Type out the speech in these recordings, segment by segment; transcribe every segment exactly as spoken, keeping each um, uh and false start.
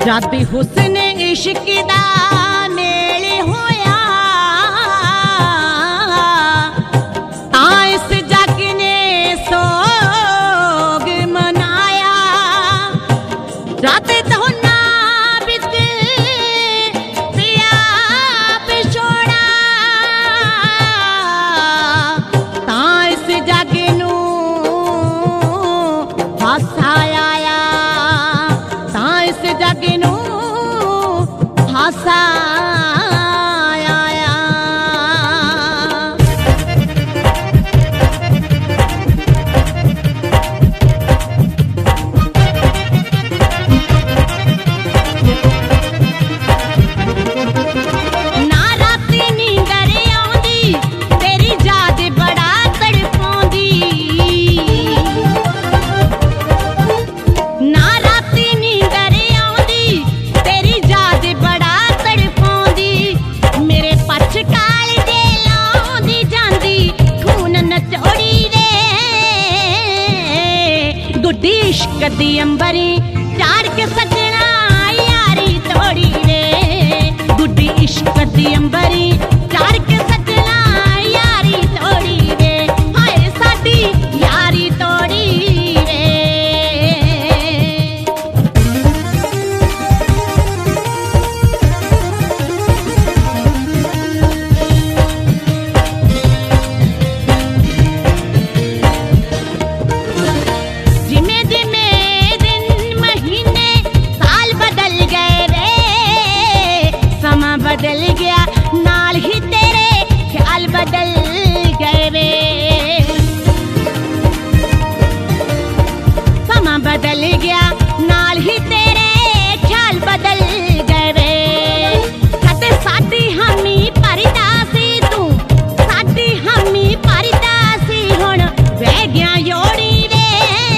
जद हुस्न इश्क दा मेल होया तां इस जग ने सोग मनाया। जद दोना बिच पिया पिछोड़ा तां इस जग नू हासा आया, तां इस जग नू हासा आया। ना राती नींदर आउंदी तेरी याद बड़ा तड़पाउंदी, ना राती नींदर आउंदी तेरी याद बड़ा तड़पाउंदी। मेरे पछ काल दे लाउंदी जांदी खून नचोड़ी रे, गुड्डी इश्क दी अंबरी चाड़ के सजना यारी तोड़ी रे, गुड्डी इश्क दी अंबरी चाड़ के सजना यारी तोड़ी रे, हाय साडी यारी तोड़ी रे। जिमे जिमे दिन महीने साल बदल गए रे, समा बदल गया नाल ही तेरे ख्याल बदल गए रे, समा बदल गया नाल ही तेरे ख्याल बदल गए रे। कदे साडी हामी भरदा सी तू, साडी हामी भरदा सी हुण वह गया योड़ी रे,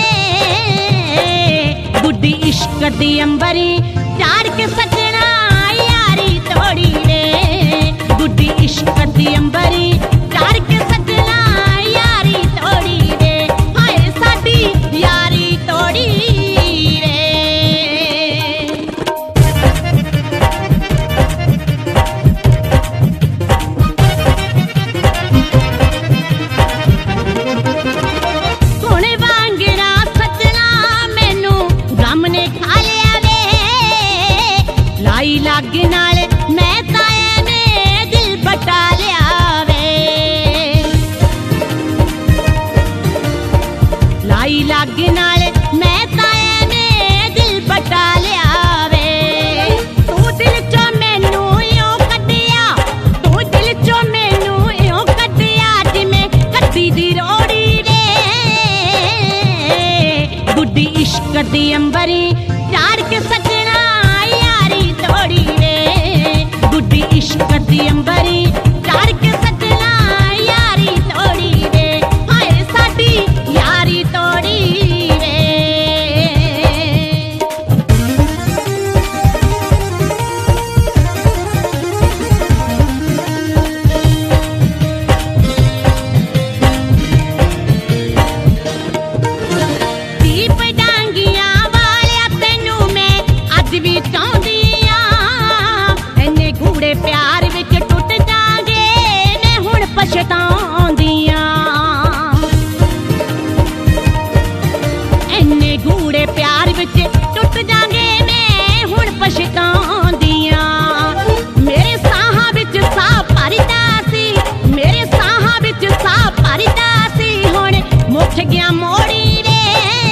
गुड्डी इश्क दी अंबरी चाड़ के सजना यारी तोड़ी रे, गुड्डी इश्क दी अंबरी चाड़ के सजना यारी तोड़ी रे, हाय साडी यारी तोड़ी रे। हुण वांगड़ा सजना मैनू गम ने खा लिया वे, लाई लग नाल मैं ताया ने दिल बटा लिया वे, लाई लग नाल मैं ताया ने दिल बटा लिया वे। तू दिल चो मैनू इयों कड्डिया, तू दिल चो मैनू इयों कड्डिया जिवें कड्डी दी रोड़ी रे, गुड्डी इश्क दी अंबरी चाड़ के सजना यारी तोड़ी रे, गुड्डी इश्क दी अंबरी चाड़ के सजना यारी तोड़ी रे, हाय साडी यारी तोड़ी रे। दीप डांगियां वालिया तैनू मैं अज भी चाहुंदी आ, इन्ने गूढ़े प्यार विच टुट जांगे मैं हुण पछताउंदी आ, इन्ने गूढ़े प्यार विच टुट जांगे मैं हुण पछताउंदी आ। मेरे साहां विच साह भरदा सी, मेरे साहां विच साह भरदा सी हुण मुठ गया मोड़ी रे,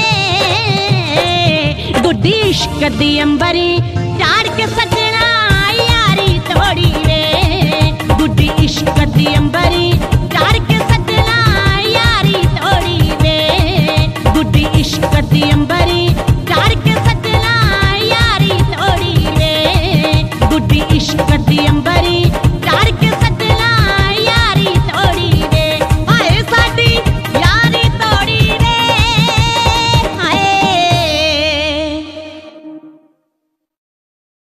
गुड्डी इश्क दी अंबरी चाड़ के सजना यारी तोड़ी रे, गुड्डी इश्क